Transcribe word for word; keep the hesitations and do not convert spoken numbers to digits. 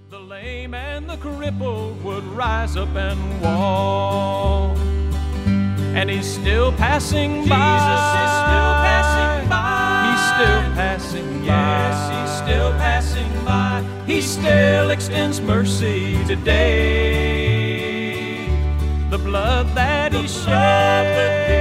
The lame and the crippled would rise up and walk. And he's still passing Jesus by. Jesus is still passing by. He's still passing by. Yes, he's still passing by. He still extends mercy today. The blood that The he blood shed that